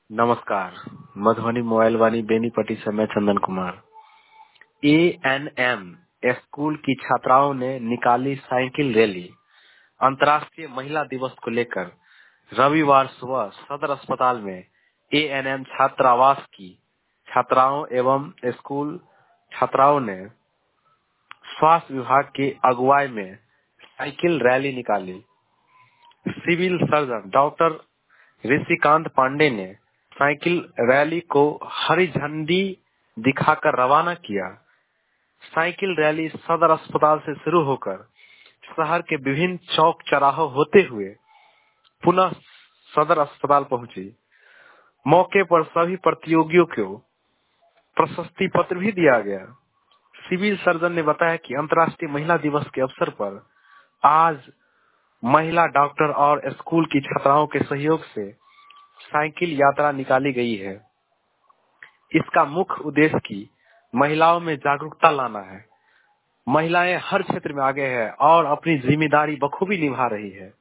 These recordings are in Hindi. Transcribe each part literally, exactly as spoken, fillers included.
नमस्कार। मधुबनी मोबाइल वाणी बेनीपट्टी से मैं Chandan Kumar. A N M school की छात्राओं ने निकाली साइकिल रैली। अंतर्राष्ट्रीय महिला दिवस को लेकर रविवार सुबह सदर अस्पताल में ए एन एम छात्रावास की छात्राओं एवं स्कूल छात्राओं ने स्वास्थ्य विभाग की अगुवाई में साइकिल रैली निकाली। Civil surgeon doctor Rishikant Pandey ने साइकिल रैली को हरी झंडी दिखाकर रवाना किया। साइकिल रैली सदर अस्पताल से शुरू होकर शहर के विभिन्न चौक चौराहों होते हुए पुनः सदर अस्पताल पहुंची। मौके पर सभी प्रतियोगियों को प्रशस्ति पत्र भी दिया गया। सिविल सर्जन ने बताया कि अंतर्राष्ट्रीय महिला दिवस के अवसर पर आज महिला डॉक्टर और स्कूल की छात्राओं के सहयोग से साइकिल यात्रा निकाली गई है। इसका मुख्य उद्देश्य की महिलाओं में जागरूकता लाना है। महिलाएं हर क्षेत्र में आगे हैं और अपनी जिम्मेदारी बखूबी निभा रही है।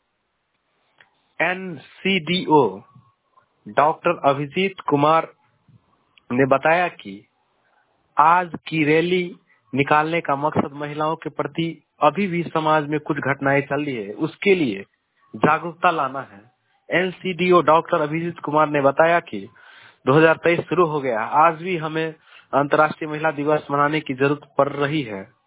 N C D O doctor Abhijeet Kumar ने बताया कि आज की रैली निकालने का मकसद महिलाओं के प्रति अभी भी समाज में कुछ घटनाएं चल रही है, उसके लिए जागरूकता लाना है। N C D O doctor Abhijeet Kumar ने बताया कि दो हज़ार तेईस शुरू हो गया, आज भी हमें अंतर्राष्ट्रीय महिला दिवस मनाने की जरूरत पड़ रही है।